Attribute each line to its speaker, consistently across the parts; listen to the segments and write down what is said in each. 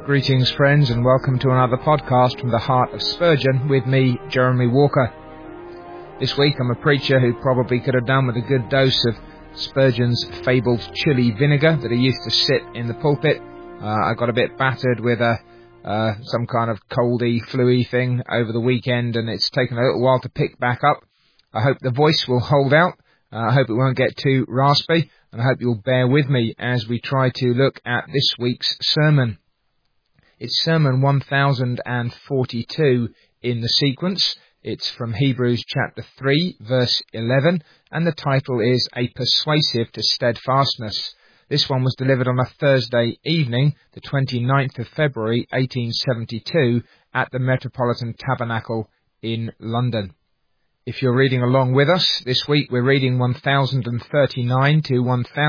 Speaker 1: Greetings, friends, and welcome to another podcast from the heart of Spurgeon with me, Jeremy Walker. This week I'm a preacher who probably could have done with a good dose of Spurgeon's fabled chili vinegar that he used to sit in the pulpit. I got a bit battered with some kind of coldy, flu-y thing over the weekend, and it's taken a little while to pick back up. I hope the voice will hold out. I hope it won't get too raspy, and I hope you'll bear with me as we try to look at this week's sermon. It's Sermon 1042 in the sequence. It's from Hebrews chapter 3, verse 11, and the title is A Persuasive to Steadfastness. This one was delivered on a Thursday evening, the 29th of February, 1872, at the Metropolitan Tabernacle in London. If you're reading along with us, this week we're reading 1039 to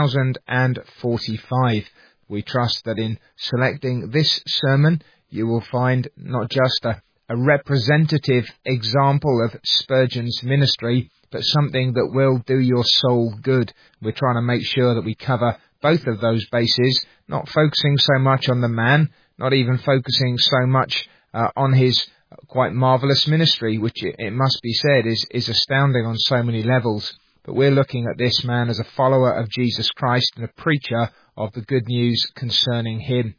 Speaker 1: 1045. We trust that in selecting this sermon, you will find not just a representative example of Spurgeon's ministry, but something that will do your soul good. We're trying to make sure that we cover both of those bases, not focusing so much on the man, not even focusing so much on his quite marvellous ministry, which it must be said is astounding on so many levels. But we're looking at this man as a follower of Jesus Christ and a preacher of the good news concerning him.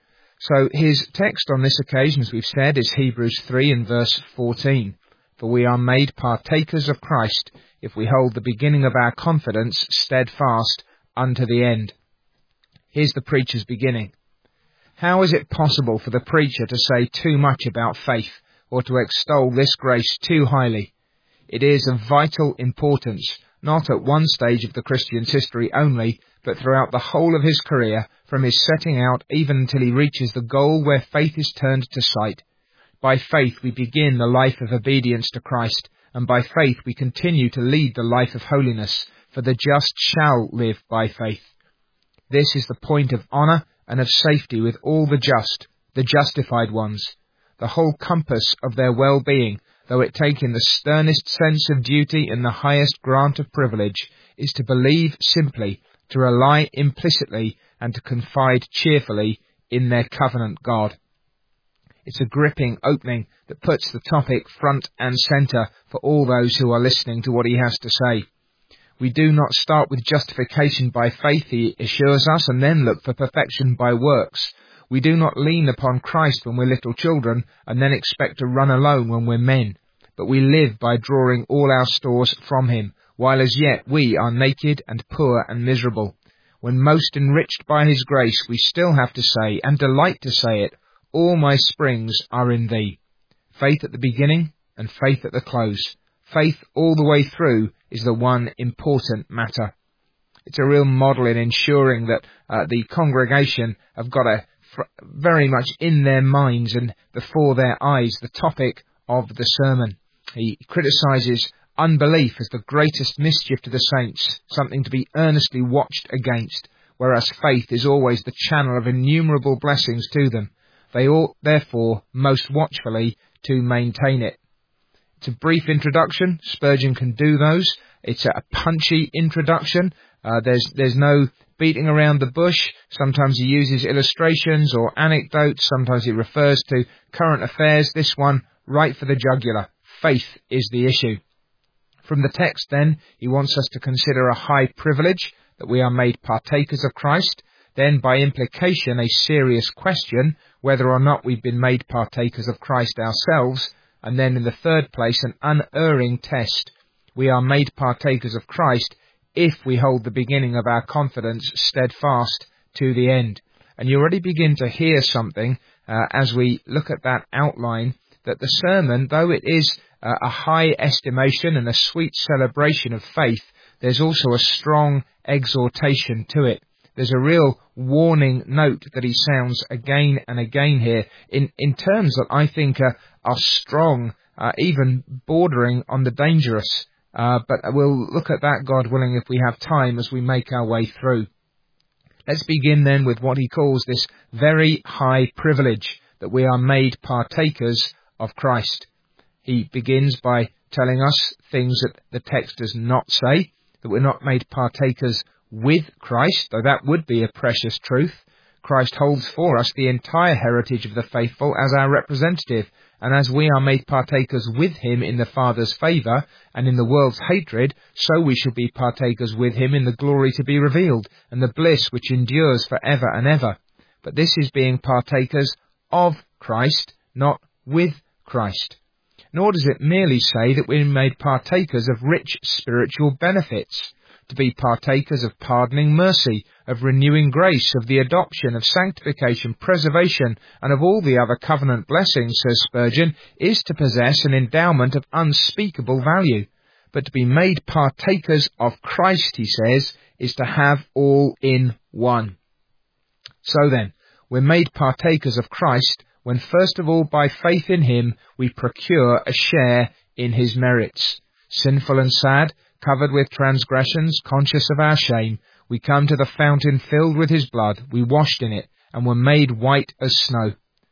Speaker 1: So his text on this occasion, as we've said, is Hebrews 3 and verse 14. For we are made partakers of Christ if we hold the beginning of our confidence steadfast unto the end. Here's the preacher's beginning. How is it possible for the preacher to say too much about faith or to extol this grace too highly? It is of vital importance, not at one stage of the Christian's history only, but throughout the whole of his career, from his setting out even until he reaches the goal where faith is turned to sight. By faith we begin the life of obedience to Christ, and by faith we continue to lead the life of holiness, for the just shall live by faith. This is the point of honour and of safety with all the just, the justified ones. The whole compass of their well-being, though it take in the sternest sense of duty and the highest grant of privilege, is to believe simply, to rely implicitly, and to confide cheerfully in their covenant God. It's a gripping opening that puts the topic front and centre for all those who are listening to what he has to say. We do not start with justification by faith, he assures us, and then look for perfection by works. We do not lean upon Christ when we're little children and then expect to run alone when we're men. But we live by drawing all our stores from him, while as yet we are naked and poor and miserable. When most enriched by his grace, we still have to say, and delight to say it, all my springs are in thee. Faith at the beginning and faith at the close. Faith all the way through is the one important matter. It's a real model in ensuring that the congregation have got very much in their minds and before their eyes the topic of the sermon. He criticises unbelief as the greatest mischief to the saints, something to be earnestly watched against, whereas faith is always the channel of innumerable blessings to them. They ought, therefore, most watchfully to maintain it. It's a brief introduction. Spurgeon can do those. It's a punchy introduction. There's no beating around the bush. Sometimes he uses illustrations or anecdotes. Sometimes he refers to current affairs. This one, right for the jugular. Faith is the issue. From the text, then, he wants us to consider a high privilege, that we are made partakers of Christ. Then, by implication, a serious question, whether or not we've been made partakers of Christ ourselves. And then, in the third place, an unerring test. We are made partakers of Christ if we hold the beginning of our confidence steadfast to the end. And you already begin to hear something as we look at that outline, that the sermon, though it is a high estimation and a sweet celebration of faith, there's also a strong exhortation to it. There's a real warning note that he sounds again and again here in terms that I think are strong, even bordering on the dangerous. But we'll look at that, God willing, if we have time as we make our way through. Let's begin then with what he calls this very high privilege, that we are made partakers of Christ. He begins by telling us things that the text does not say, that we're not made partakers with Christ, though that would be a precious truth. Christ holds for us the entire heritage of the faithful as our representative, and as we are made partakers with him in the Father's favour and in the world's hatred, so we shall be partakers with him in the glory to be revealed, and the bliss which endures for ever and ever. But this is being partakers of Christ, not with Christ. Nor does it merely say that we're made partakers of rich spiritual benefits. To be partakers of pardoning mercy, of renewing grace, of the adoption, of sanctification, preservation, and of all the other covenant blessings, says Spurgeon, is to possess an endowment of unspeakable value. But to be made partakers of Christ, he says, is to have all in one. So then, we're made partakers of Christ when first of all by faith in him we procure a share in his merits. Sinful and sad, covered with transgressions, conscious of our shame, we come to the fountain filled with his blood, we washed in it, and were made white as snow.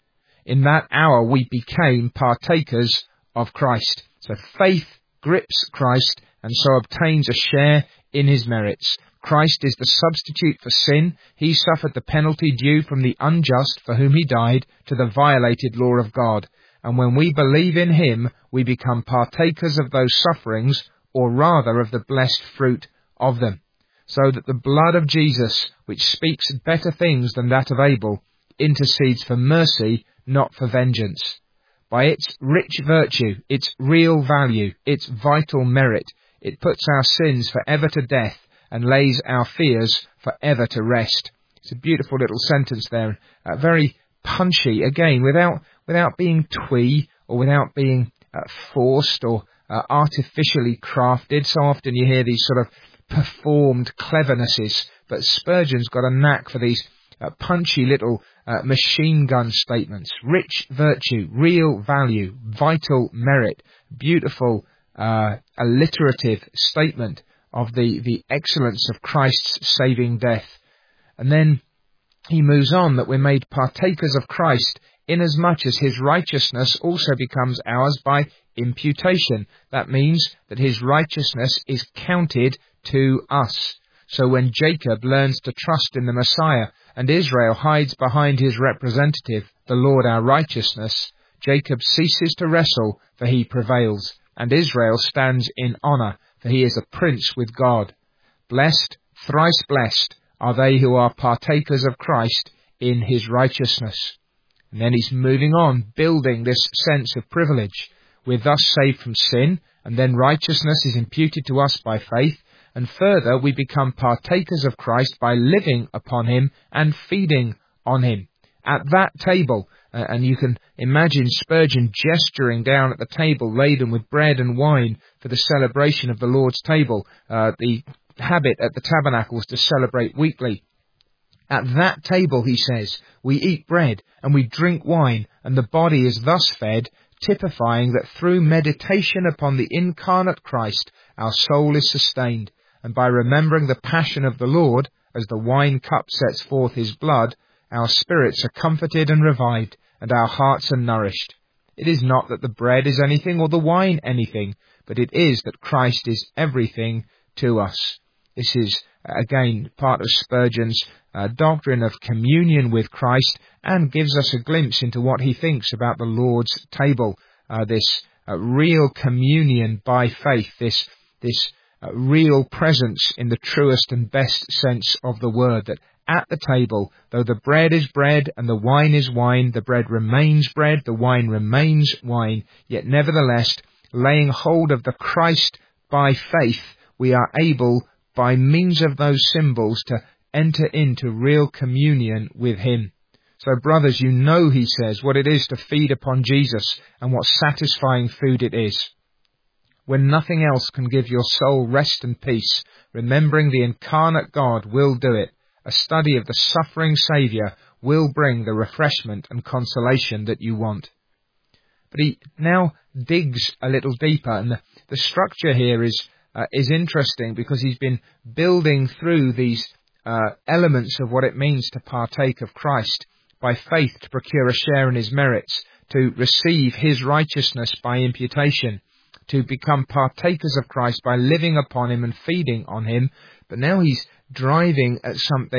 Speaker 1: In that hour we became partakers of Christ. So faith grips Christ, and so obtains a share in his merits. Christ is the substitute for sin. He suffered the penalty due from the unjust for whom he died to the violated law of God. And when we believe in him, we become partakers of those sufferings, or rather of the blessed fruit of them. So that the blood of Jesus, which speaks better things than that of Abel, intercedes for mercy, not for vengeance. By its rich virtue, its real value, its vital merit, it puts our sins forever to death and lays our fears forever to rest. It's a beautiful little sentence there, very punchy, again, without being twee or without being forced or artificially crafted. So often you hear these sort of performed clevernesses, but Spurgeon's got a knack for these punchy little machine gun statements. Rich virtue, real value, vital merit, beautiful alliterative statement of the excellence of Christ's saving death. And then he moves on that we're made partakers of Christ inasmuch as his righteousness also becomes ours by imputation. That means that his righteousness is counted to us. So when Jacob learns to trust in the Messiah and Israel hides behind his representative, the Lord our righteousness, Jacob ceases to wrestle, for he prevails, and Israel stands in honour, for he is a prince with God. Blessed, thrice blessed, are they who are partakers of Christ in his righteousness. And then he's moving on, building this sense of privilege. We're thus saved from sin, and then righteousness is imputed to us by faith, and further we become partakers of Christ by living upon him and feeding on him. At that table, and you can imagine Spurgeon gesturing down at the table laden with bread and wine for the celebration of the Lord's table. The habit at the tabernacle was to celebrate weekly. At that table, he says, we eat bread and we drink wine, and the body is thus fed, typifying that through meditation upon the incarnate Christ, our soul is sustained, and by remembering the passion of the Lord, as the wine cup sets forth his blood, our spirits are comforted and revived, and our hearts are nourished. It is not that the bread is anything or the wine anything, but it is that Christ is everything to us. This is, again, part of Spurgeon's doctrine of communion with Christ, and gives us a glimpse into what he thinks about the Lord's table, this real communion by faith, this real presence in the truest and best sense of the word, that at the table, though the bread is bread and the wine is wine, the bread remains bread, the wine remains wine, yet nevertheless, laying hold of the Christ by faith, we are able, by means of those symbols, to enter into real communion with him. So brothers, you know, he says, what it is to feed upon Jesus and what satisfying food it is. When nothing else can give your soul rest and peace, remembering the incarnate God will do it. A study of the suffering Saviour will bring the refreshment and consolation that you want. But he now digs a little deeper, and the structure here is interesting, because he's been building through these elements of what it means to partake of Christ, by faith to procure a share in his merits, to receive his righteousness by imputation, to become partakers of Christ by living upon him and feeding on him. But now he's driving at something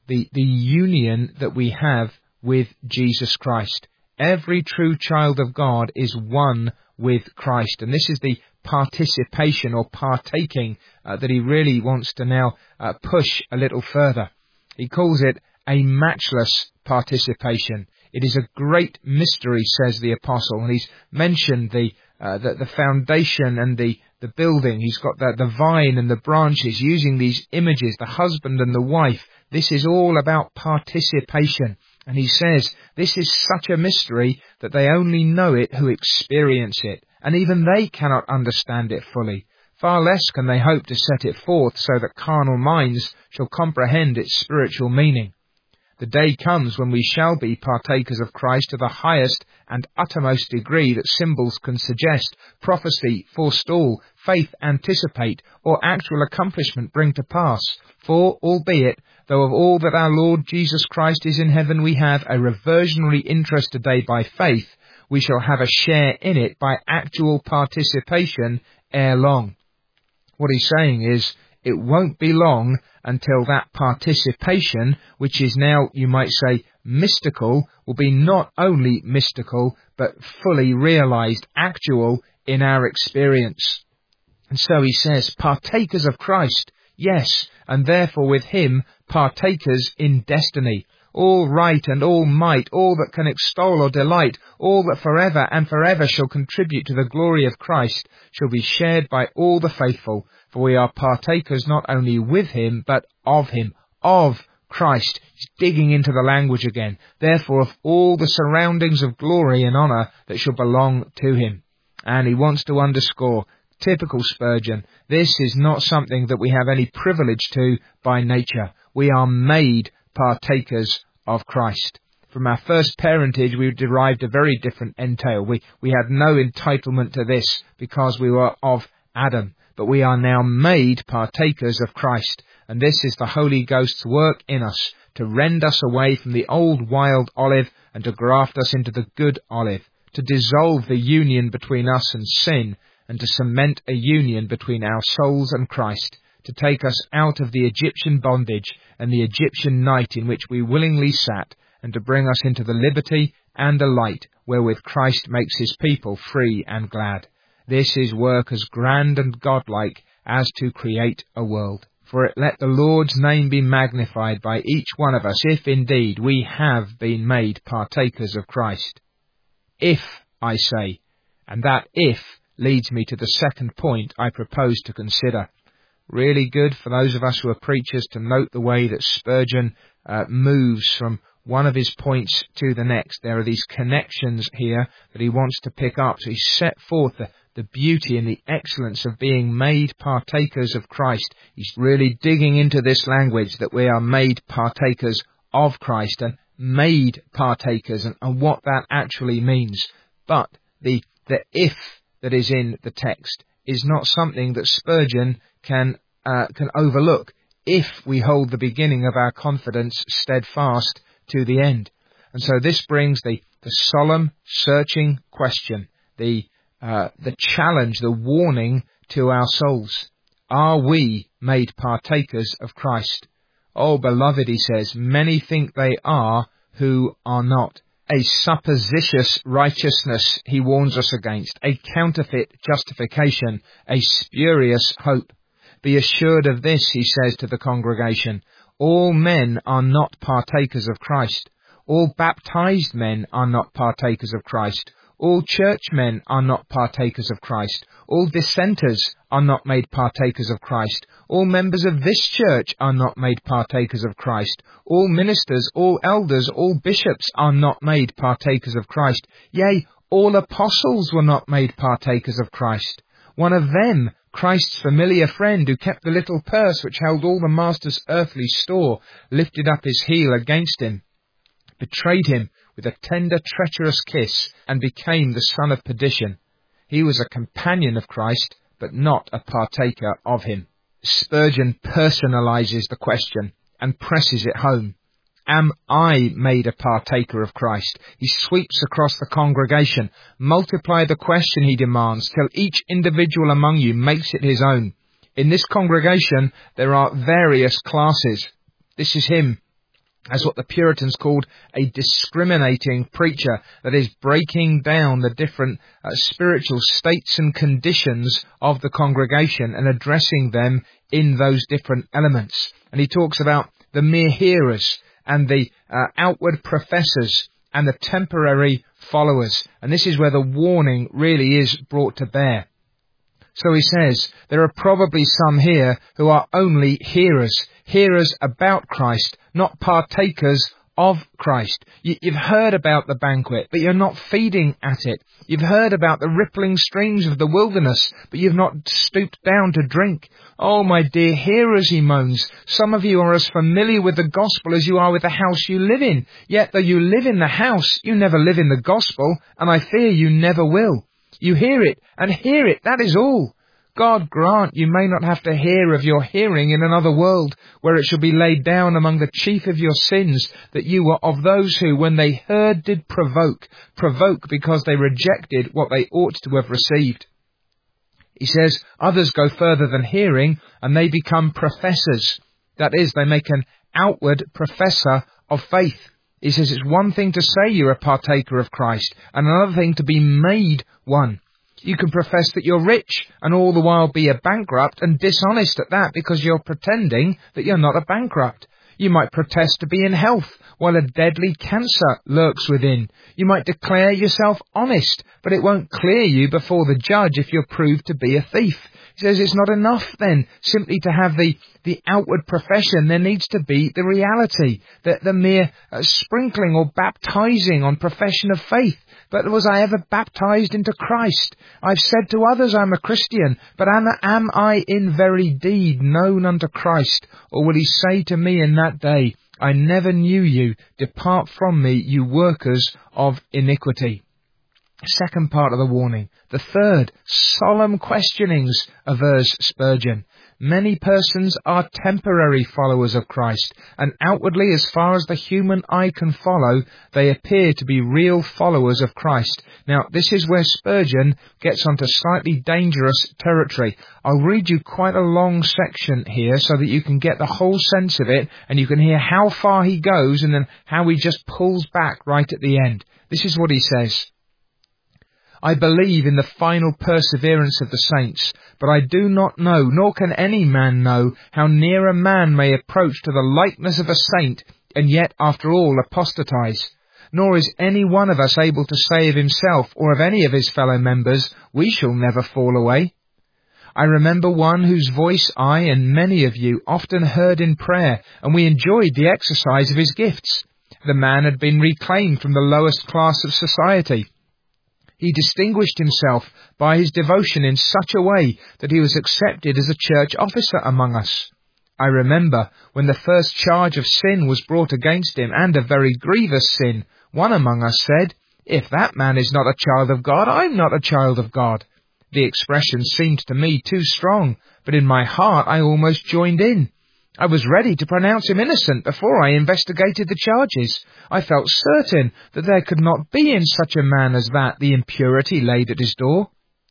Speaker 1: the union that we have with Jesus Christ. Every true child of God is one with Christ, and this is the participation or partaking that he really wants to now push a little further. He calls it a matchless participation. It is a great mystery, says the apostle, and he's mentioned the foundation and the building. He's got the vine and the branches, using these images, the husband and the wife. This is all about participation. And he says this is such a mystery that they only know it who experience it, and even they cannot understand it fully. Far less can they hope to set it forth so that carnal minds shall comprehend its spiritual meaning. The day comes when we shall be partakers of Christ to the highest and uttermost degree that symbols can suggest, prophecy forestall, faith anticipate, or actual accomplishment bring to pass. For, albeit, though of all that our Lord Jesus Christ is in heaven we have a reversionary interest today by faith, we shall have a share in it by actual participation ere long. What he's saying is, it won't be long until that participation, which is now, you might say, mystical, will be not only mystical, but fully realized, actual in our experience. And so he says, partakers of Christ, yes, and therefore with him, partakers in destiny. All right and all might, all that can extol or delight, all that forever and forever shall contribute to the glory of Christ, shall be shared by all the faithful, for we are partakers not only with him, but of Christ. He's digging into the language again. Therefore, of all the surroundings of glory and honour that shall belong to him. And he wants to underscore, typical Spurgeon, this is not something that we have any privilege to by nature. We are made partakers of Christ. From our first parentage, we derived a very different entail. We had no entitlement to this because we were of Adam. But we are now made partakers of Christ. And this is the Holy Ghost's work in us, to rend us away from the old wild olive and to graft us into the good olive, to dissolve the union between us and sin, and to cement a union between our souls and Christ, to take us out of the Egyptian bondage and the Egyptian night in which we willingly sat, and to bring us into the liberty and the light wherewith Christ makes his people free and glad. This is work as grand and godlike as to create a world. For it let the Lord's name be magnified by each one of us, if indeed we have been made partakers of Christ. If, I say, and that if leads me to the second point I propose to consider. Really good for those of us who are preachers to note the way that Spurgeon moves from one of his points to the next. There are these connections here that he wants to pick up. So he set forth the beauty and the excellence of being made partakers of Christ. He's really digging into this language that we are made partakers of Christ and made partakers and what that actually means. But the if that is in the text is not something that Spurgeon can overlook if we hold the beginning of our confidence steadfast to the end. And so this brings the solemn, searching question, the challenge, the warning to our souls. Are we made partakers of Christ? Oh, beloved, he says, many think they are who are not. A supposititious righteousness he warns us against, a counterfeit justification, a spurious hope. Be assured of this, he says to the congregation, all men are not partakers of Christ. All baptized men are not partakers of Christ. All churchmen are not partakers of Christ. All dissenters are not made partakers of Christ. All members of this church are not made partakers of Christ. All ministers, all elders, all bishops are not made partakers of Christ. Yea, all apostles were not made partakers of Christ. One of them, Christ's familiar friend who kept the little purse which held all the master's earthly store, lifted up his heel against him, betrayed him with a tender, treacherous kiss, and became the son of perdition. He was a companion of Christ, but not a partaker of him. Spurgeon personalizes the question and presses it home. Am I made a partaker of Christ? He sweeps across the congregation. Multiply the question, he demands, till each individual among you makes it his own. In this congregation, there are various classes. This is him. as what the Puritans called a discriminating preacher, that is, breaking down the different spiritual states and conditions of the congregation and addressing them in those different elements. And he talks about the mere hearers and the outward professors and the temporary followers. And this is where the warning really is brought to bear. So he says, there are probably some here who are only hearers about Christ, not partakers of Christ. You've heard about the banquet, but you're not feeding at it. You've heard about the rippling streams of the wilderness, but you've not stooped down to drink. Oh, my dear hearers, he moans, some of you are as familiar with the gospel as you are with the house you live in. Yet though you live in the house, you never live in the gospel, and I fear you never will. You hear it, and hear it, that is all. God grant you may not have to hear of your hearing in another world, where it shall be laid down among the chief of your sins, that you were of those who, when they heard, did provoke because they rejected what they ought to have received. He says, others go further than hearing, and they become professors. That is, they make an outward professor of faith. He says it's one thing to say you're a partaker of Christ, and another thing to be made one. You can profess that you're rich and all the while be a bankrupt, and dishonest at that, because you're pretending that you're not a bankrupt. You might protest to be in health while a deadly cancer lurks within. You might declare yourself honest, but it won't clear you before the judge if you're proved to be a thief. He says it's not enough then simply to have the outward profession. There needs to be the reality, the mere sprinkling or baptizing on profession of faith. But was I ever baptized into Christ? I've said to others I'm a Christian, but am I in very deed known unto Christ? Or will he say to me in that day, I never knew you, depart from me, you workers of iniquity. Second part of the warning. The third, solemn questionings, avers Spurgeon. Many persons are temporary followers of Christ, and outwardly, as far as the human eye can follow, they appear to be real followers of Christ. Now, this is where Spurgeon gets onto slightly dangerous territory. I'll read you quite a long section here so that you can get the whole sense of it, and you can hear how far he goes and then how he just pulls back right at the end. This is what he says. I believe in the final perseverance of the saints, but I do not know, nor can any man know, how near a man may approach to the likeness of a saint, and yet after all apostatize. Nor is any one of us able to say of himself or of any of his fellow members, we shall never fall away. I remember one whose voice I and many of you often heard in prayer, and we enjoyed the exercise of his gifts. The man had been reclaimed from the lowest class of society. He distinguished himself by his devotion in such a way that he was accepted as a church officer among us. I remember when the first charge of sin was brought against him, and a very grievous sin, one among us said, if that man is not a child of God, I'm not a child of God. The expression seemed to me too strong, but in my heart I almost joined in. I was ready to pronounce him innocent before I investigated the charges. I felt certain that there could not be in such a man as that the impurity laid at his door.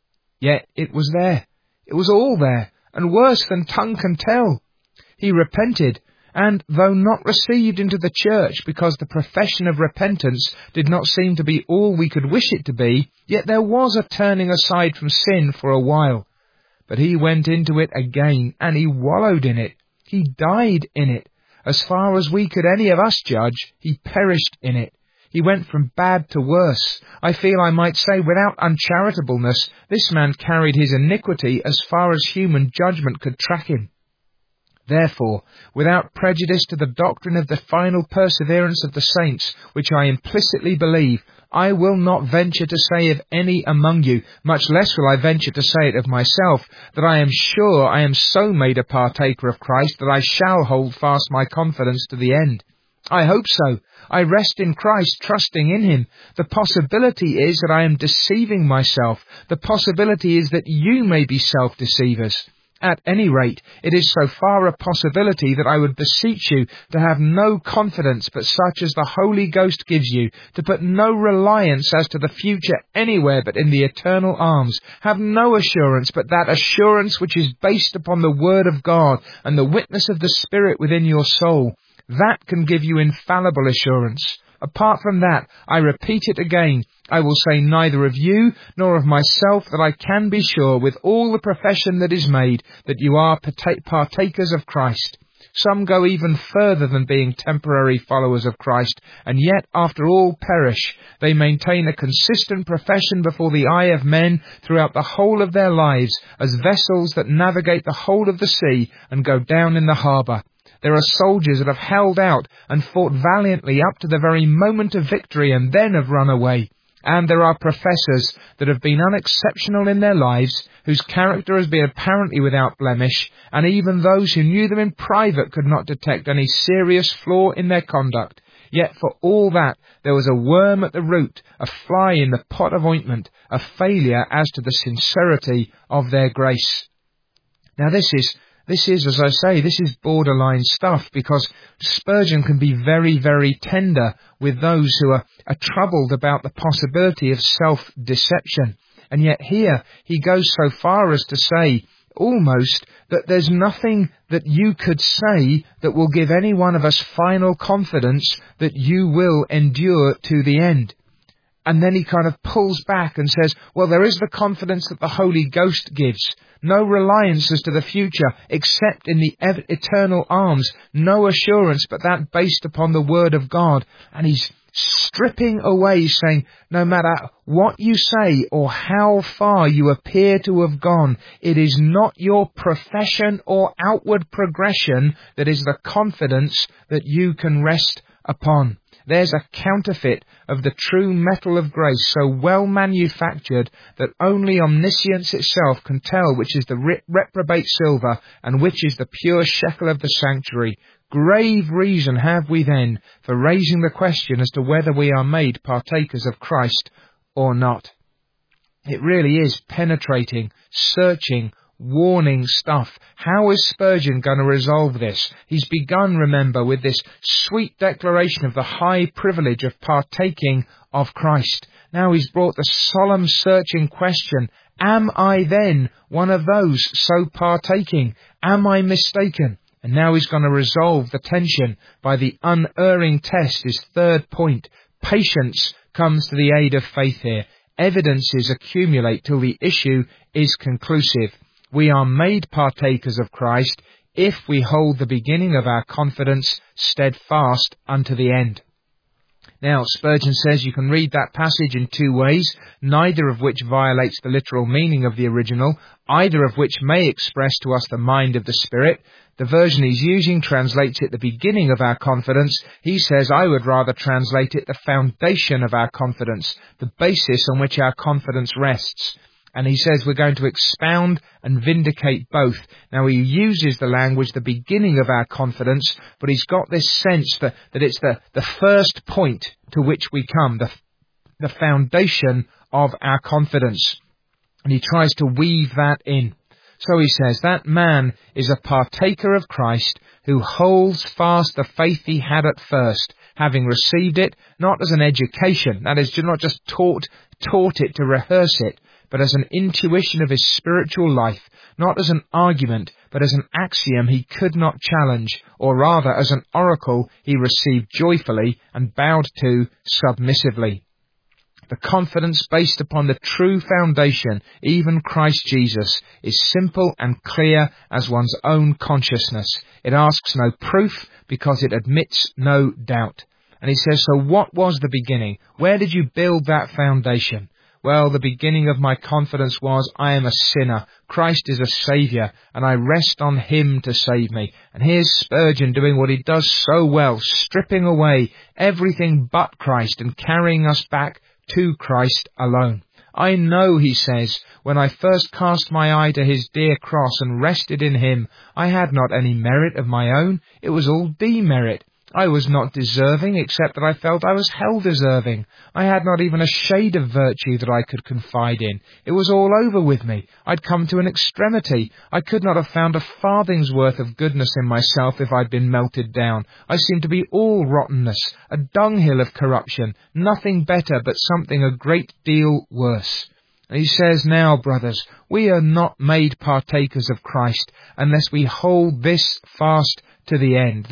Speaker 1: Yet it was there. It was all there, and worse than tongue can tell. He repented, and though not received into the church because the profession of repentance did not seem to be all we could wish it to be, yet there was a turning aside from sin for a while. But he went into it again, and he wallowed in it. He died in it. As far as we could any of us judge, he perished in it. He went from bad to worse. I feel I might say without uncharitableness, this man carried his iniquity as far as human judgment could track him. Therefore, without prejudice to the doctrine of the final perseverance of the saints, which I implicitly believe, I will not venture to say of any among you, much less will I venture to say it of myself, that I am sure I am so made a partaker of Christ that I shall hold fast my confidence to the end. I hope so. I rest in Christ, trusting in him. The possibility is that I am deceiving myself. The possibility is that you may be self-deceivers. At any rate, it is so far a possibility that I would beseech you to have no confidence but such as the Holy Ghost gives you, to put no reliance as to the future anywhere but in the eternal arms. Have no assurance but that assurance which is based upon the Word of God and the witness of the Spirit within your soul. That can give you infallible assurance. Apart from that, I repeat it again, I will say neither of you nor of myself that I can be sure with all the profession that is made that you are partakers of Christ. Some go even further than being temporary followers of Christ, and yet, after all perish. They maintain a consistent profession before the eye of men throughout the whole of their lives, as vessels that navigate the whole of the sea and go down in the harbour. There are soldiers that have held out and fought valiantly up to the very moment of victory and then have run away. And there are professors that have been unexceptional in their lives, whose character has been apparently without blemish, and even those who knew them in private could not detect any serious flaw in their conduct. Yet for all that, there was a worm at the root, a fly in the pot of ointment, a failure as to the sincerity of their grace. Now this is, as I say, this is borderline stuff, because Spurgeon can be very, very tender with those who are troubled about the possibility of self-deception. And yet here he goes so far as to say, almost, that there's nothing that you could say that will give any one of us final confidence that you will endure to the end. And then he kind of pulls back and says, well, there is the confidence that the Holy Ghost gives. No reliance as to the future except in the eternal arms. No assurance but that based upon the Word of God. And he's stripping away, saying, no matter what you say or how far you appear to have gone, it is not your profession or outward progression that is the confidence that you can rest upon. There's a counterfeit of the true metal of grace, so well manufactured that only omniscience itself can tell which is the reprobate silver and which is the pure shekel of the sanctuary. Grave reason have we then for raising the question as to whether we are made partakers of Christ or not. It really is penetrating, searching, warning stuff. How is Spurgeon going to resolve this? He's begun, remember, with this sweet declaration of the high privilege of partaking of Christ. Now he's brought the solemn searching question, am I then one of those so partaking? Am I mistaken? And now he's going to resolve the tension by the unerring test, his third point. Patience comes to the aid of faith here. Evidences accumulate till the issue is conclusive. We are made partakers of Christ if we hold the beginning of our confidence steadfast unto the end. Now, Spurgeon says you can read that passage in two ways, neither of which violates the literal meaning of the original, either of which may express to us the mind of the Spirit. The version he's using translates it the beginning of our confidence. He says, I would rather translate it the foundation of our confidence, the basis on which our confidence rests. And he says we're going to expound and vindicate both. Now he uses the language, the beginning of our confidence, but he's got this sense that it's the first point to which we come, the foundation of our confidence. And he tries to weave that in. So he says that man is a partaker of Christ who holds fast the faith he had at first, having received it not as an education, that is, not just taught it to rehearse it, but as an intuition of his spiritual life, not as an argument, but as an axiom he could not challenge, or rather as an oracle he received joyfully and bowed to submissively. The confidence based upon the true foundation, even Christ Jesus, is simple and clear as one's own consciousness. It asks no proof because it admits no doubt. And he says, so what was the beginning? Where did you build that foundation? Well, the beginning of my confidence was, I am a sinner, Christ is a Saviour, and I rest on Him to save me. And here's Spurgeon doing what he does so well, stripping away everything but Christ and carrying us back to Christ alone. I know, he says, when I first cast my eye to his dear cross and rested in him, I had not any merit of my own, it was all demerit. I was not deserving, except that I felt I was held deserving. I had not even a shade of virtue that I could confide in. It was all over with me. I'd come to an extremity. I could not have found a farthing's worth of goodness in myself if I'd been melted down. I seemed to be all rottenness, a dunghill of corruption, nothing better but something a great deal worse. And he says, now, brothers, we are not made partakers of Christ unless we hold this fast to the end, this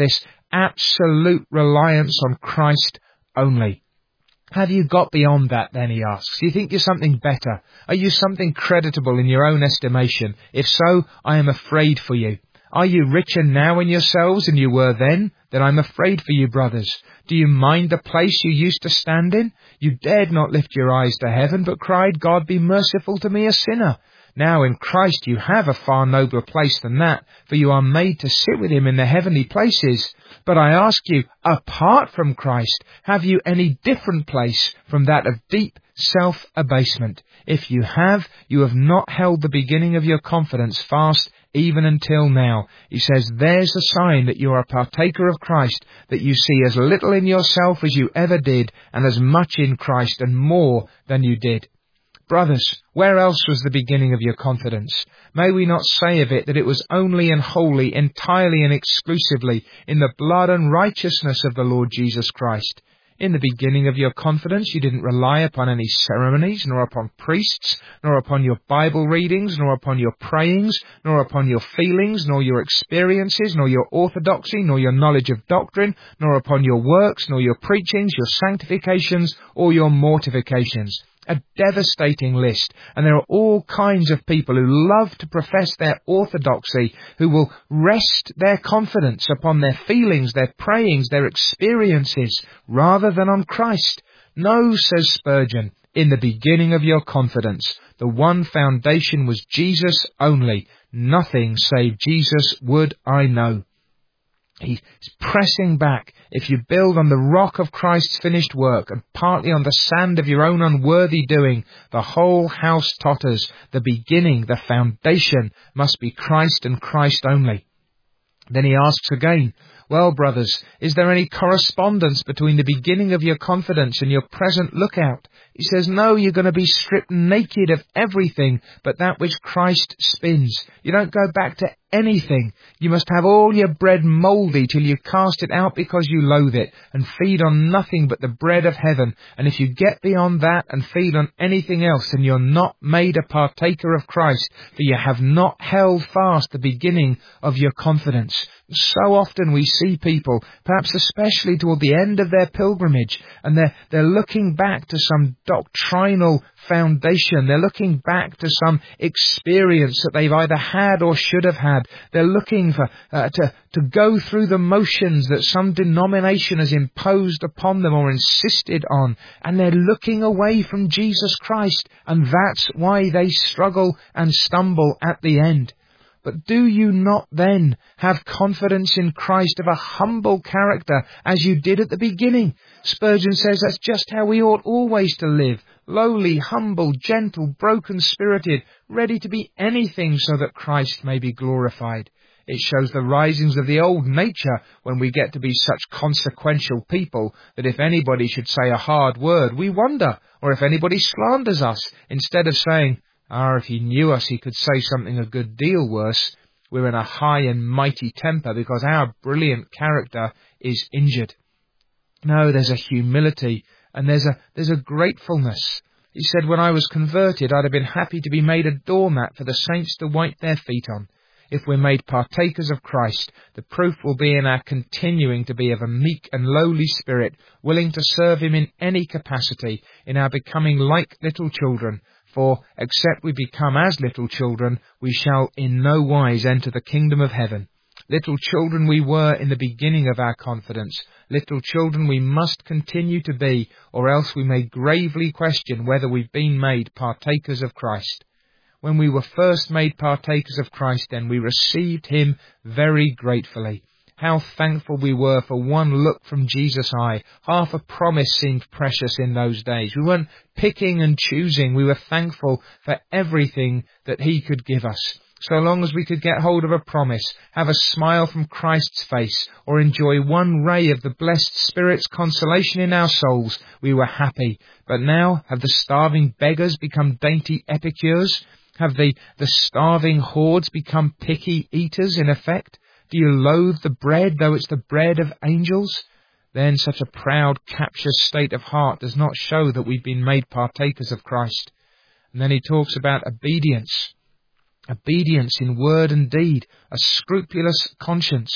Speaker 1: absolute reliance on Christ only. Have you got beyond that then, he asks? Do you think you're something better? Are you something creditable in your own estimation? If so, I am afraid for you. Are you richer now in yourselves than you were then? Then I'm afraid for you, brothers. Do you mind the place you used to stand in? You dared not lift your eyes to heaven, but cried, God, be merciful to me, a sinner. Now in Christ you have a far nobler place than that, for you are made to sit with him in the heavenly places. But I ask you, apart from Christ, have you any different place from that of deep self-abasement? If you have not held the beginning of your confidence fast even until now. He says, there's the sign that you are a partaker of Christ, that you see as little in yourself as you ever did, and as much in Christ and more than you did. Brothers, where else was the beginning of your confidence? May we not say of it that it was only and wholly, entirely and exclusively in the blood and righteousness of the Lord Jesus Christ? In the beginning of your confidence, you didn't rely upon any ceremonies, nor upon priests, nor upon your Bible readings, nor upon your prayings, nor upon your feelings, nor your experiences, nor your orthodoxy, nor your knowledge of doctrine, nor upon your works, nor your preachings, your sanctifications, or your mortifications. A devastating list, and there are all kinds of people who love to profess their orthodoxy, who will rest their confidence upon their feelings, their prayings, their experiences, rather than on Christ. No, says Spurgeon, in the beginning of your confidence, the one foundation was Jesus only. Nothing save Jesus would I know. He's pressing back. If you build on the rock of Christ's finished work and partly on the sand of your own unworthy doing, the whole house totters. The beginning, the foundation, must be Christ and Christ only. Then he asks again, well, brothers, is there any correspondence between the beginning of your confidence and your present lookout? He says, no, you're going to be stripped naked of everything but that which Christ spins. You don't go back to anything. You must have all your bread mouldy till you cast it out because you loathe it, and feed on nothing but the bread of heaven. And if you get beyond that and feed on anything else, then you're not made a partaker of Christ, for you have not held fast the beginning of your confidence. So often we see people, perhaps especially toward the end of their pilgrimage, and they're looking back to some doctrinal foundation. They're looking back to some experience that they've either had or should have had. They're looking for to go through the motions that some denomination has imposed upon them or insisted on, and they're looking away from Jesus Christ, and that's why they struggle and stumble at the end. But do you not then have confidence in Christ of a humble character as you did at the beginning? Spurgeon says that's just how we ought always to live. Lowly, humble, gentle, broken-spirited, ready to be anything so that Christ may be glorified. It shows the risings of the old nature when we get to be such consequential people that if anybody should say a hard word, we wonder, or if anybody slanders us, instead of saying, if he knew us, he could say something a good deal worse. We're in a high and mighty temper because our brilliant character is injured. No, there's a humility and there's a gratefulness. He said, when I was converted, I'd have been happy to be made a doormat for the saints to wipe their feet on. If we're made partakers of Christ, the proof will be in our continuing to be of a meek and lowly spirit, willing to serve him in any capacity, in our becoming like little children. For, except we become as little children, we shall in no wise enter the kingdom of heaven. Little children we were in the beginning of our confidence. Little children we must continue to be, or else we may gravely question whether we've been made partakers of Christ. When we were first made partakers of Christ, then we received him very gratefully. How thankful we were for one look from Jesus' eye. Half a promise seemed precious in those days. We weren't picking and choosing. We were thankful for everything that he could give us. So long as we could get hold of a promise, have a smile from Christ's face, or enjoy one ray of the blessed Spirit's consolation in our souls, we were happy. But now, have the starving beggars become dainty epicures? Have the starving hordes become picky eaters in effect? Do you loathe the bread, though it's the bread of angels? Then such a proud, captious state of heart does not show that we've been made partakers of Christ. And then he talks about obedience. Obedience in word and deed, a scrupulous conscience.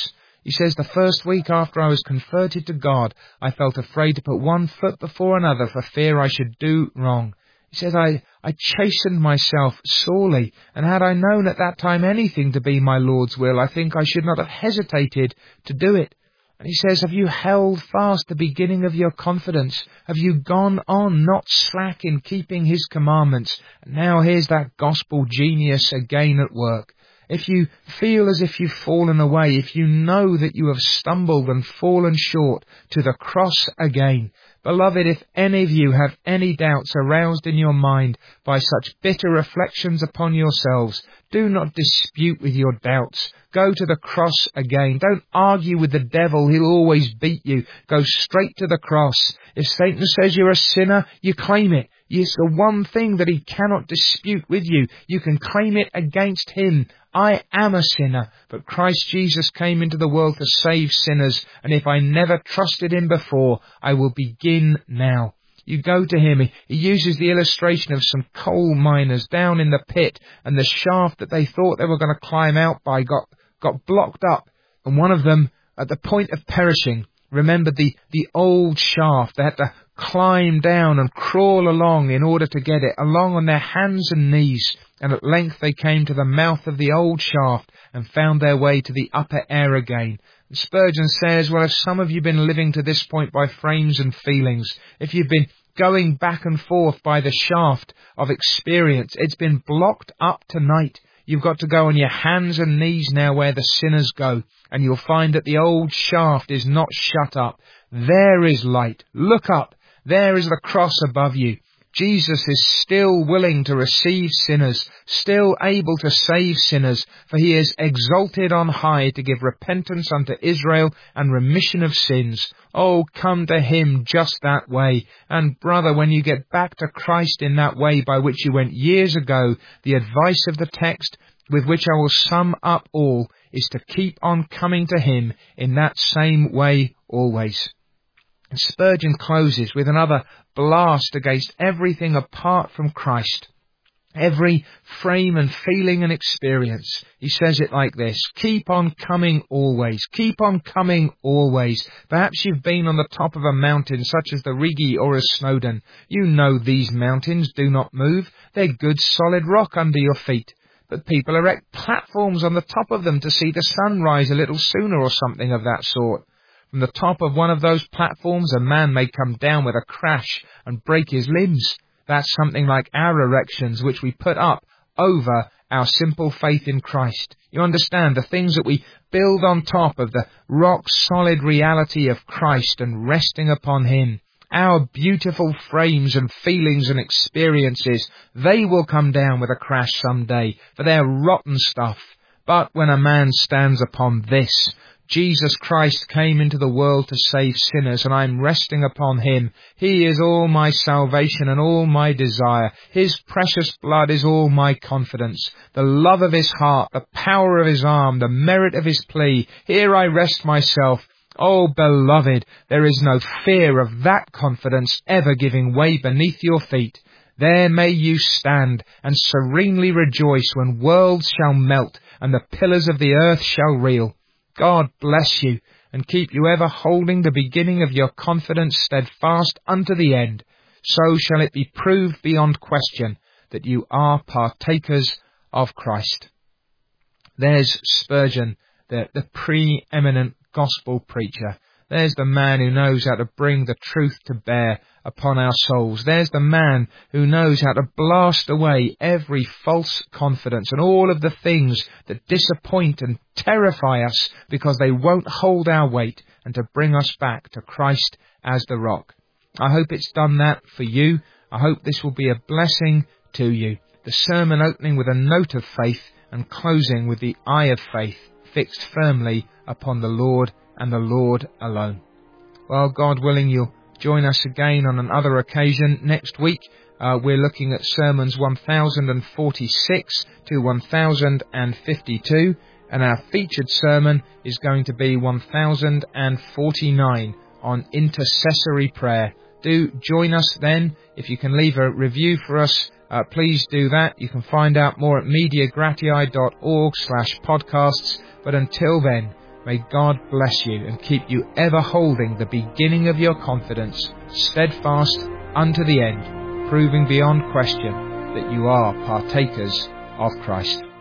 Speaker 1: He says, the first week after I was converted to God, I felt afraid to put one foot before another for fear I should do wrong. He says, I chastened myself sorely, and had I known at that time anything to be my Lord's will, I think I should not have hesitated to do it. And he says, have you held fast the beginning of your confidence? Have you gone on, not slack in keeping his commandments? And now here's that gospel genius again at work. If you feel as if you've fallen away, if you know that you have stumbled and fallen short, to the cross again. Beloved, if any of you have any doubts aroused in your mind by such bitter reflections upon yourselves, do not dispute with your doubts. Go to the cross again. Don't argue with the devil. He'll always beat you. Go straight to the cross. If Satan says you're a sinner, you claim it. It's the one thing that he cannot dispute with you. You can claim it against him. I am a sinner, but Christ Jesus came into the world to save sinners, and if I never trusted him before, I will begin now. You go to him. He uses the illustration of some coal miners down in the pit, and the shaft that they thought they were going to climb out by got blocked up, and one of them, at the point of perishing, remembered the old shaft. They had to climb down and crawl along in order to get it, along on their hands and knees, and at length they came to the mouth of the old shaft and found their way to the upper air again. And Spurgeon says, well, if some of you have been living to this point by frames and feelings, if you've been going back and forth by the shaft of experience, it's been blocked up tonight. You've got to go on your hands and knees now where the sinners go, and you'll find that the old shaft is not shut up. There is light. Look up. There is the cross above you. Jesus is still willing to receive sinners, still able to save sinners, for he is exalted on high to give repentance unto Israel and remission of sins. Oh, come to him just that way. And brother, when you get back to Christ in that way by which you went years ago, the advice of the text with which I will sum up all is to keep on coming to him in that same way always. And Spurgeon closes with another blast against everything apart from Christ. Every frame and feeling and experience. He says it like this: keep on coming always. Keep on coming always. Perhaps you've been on the top of a mountain such as the Rigi or a Snowdon. You know these mountains do not move. They're good solid rock under your feet. But people erect platforms on the top of them to see the sun rise a little sooner or something of that sort. From the top of one of those platforms, a man may come down with a crash and break his limbs. That's something like our erections, which we put up over our simple faith in Christ. You understand, the things that we build on top of the rock-solid reality of Christ and resting upon him. Our beautiful frames and feelings and experiences, they will come down with a crash someday, for they're rotten stuff. But when a man stands upon this, Jesus Christ came into the world to save sinners, and I'm resting upon him. He is all my salvation and all my desire. His precious blood is all my confidence. The love of his heart, the power of his arm, the merit of his plea. Here I rest myself. Oh, beloved, there is no fear of that confidence ever giving way beneath your feet. There may you stand and serenely rejoice when worlds shall melt and the pillars of the earth shall reel. God bless you, and keep you ever holding the beginning of your confidence steadfast unto the end. So shall it be proved beyond question that you are partakers of Christ. There's Spurgeon, the preeminent gospel preacher. There's the man who knows how to bring the truth to bear upon our souls. There's the man who knows how to blast away every false confidence and all of the things that disappoint and terrify us because they won't hold our weight, and to bring us back to Christ as the rock. I hope it's done that for you. I hope this will be a blessing to you. The sermon opening with a note of faith and closing with the eye of faith fixed firmly upon the Lord and the Lord alone. Well, God willing, you'll join us again on another occasion next week. We're looking at sermons 1046 to 1052, and our featured sermon is going to be 1049 on intercessory prayer. Do join us then. If you can leave a review for us, please do that. You can find out more at mediagratiae.org/podcasts. But until then, May God bless you and keep you ever holding the beginning of your confidence steadfast unto the end, proving beyond question that you are partakers of Christ.